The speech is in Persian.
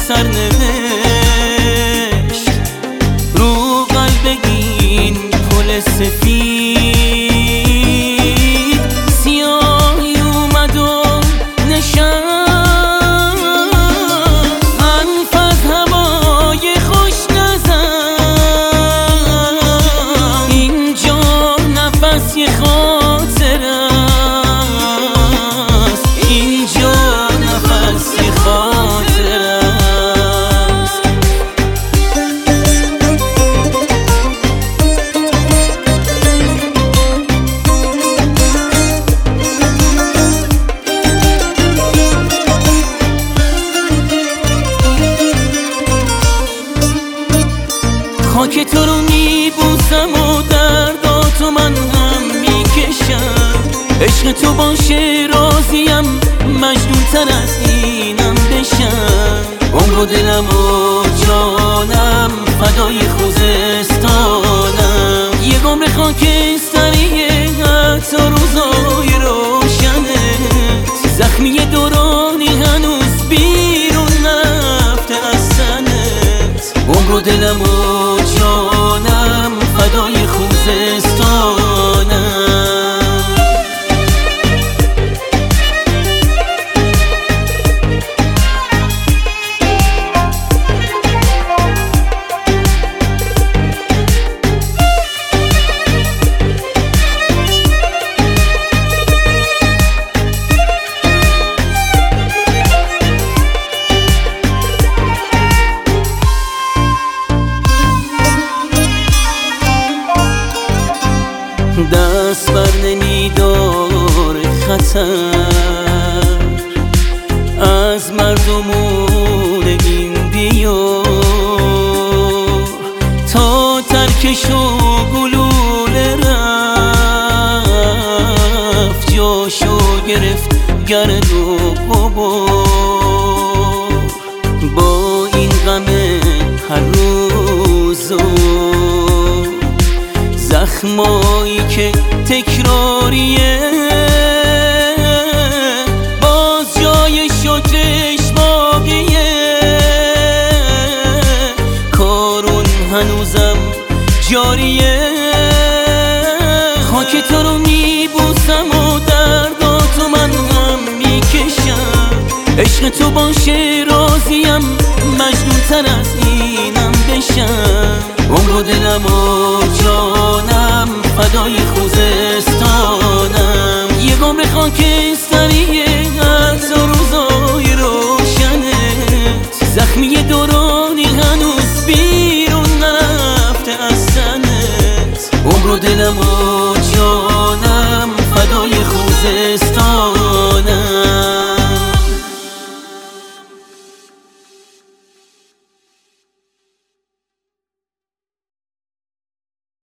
سرنوشت رو قلبگین پل سفید سیاهی اومد و نشست حرف از هوای خوش نزن اینجا نفس یه خاطر است اینجا نفس یه خاطر است خاک تو رو میبوسم و درداتو من هم میکشم عشق تو باشه راضیم مجنون تر از اینم بشم عمر و دلم و جانم فدای خوزستانم یه عمر خاکستریه حتی روزای روشنت زخمی دورانی هنوز بیرون نرفته از سنت عمر و دلم و جانم فدای خوزستانم دست بر نمیدار خطر از مردمون این دیار تا ترکش و گلوله رفت جاشو گرفت گرد و غبار با این غم هر روز زخمایی که تکراریه باز جای شکرش باقیه کارون هنوزم جاریه خاک تو رو میبوسم و درداتو من هم میکشم عشق تو باشه راضیم مجنون تر از اینم بشم عمر و دلم و جانم فدای خوزستانم یه عمر خاکستریه حتی روزای روشنت زخمی دورانی هنوز بیرون نرفته از سنت عمر و دلم و جانم فدای خوزستانم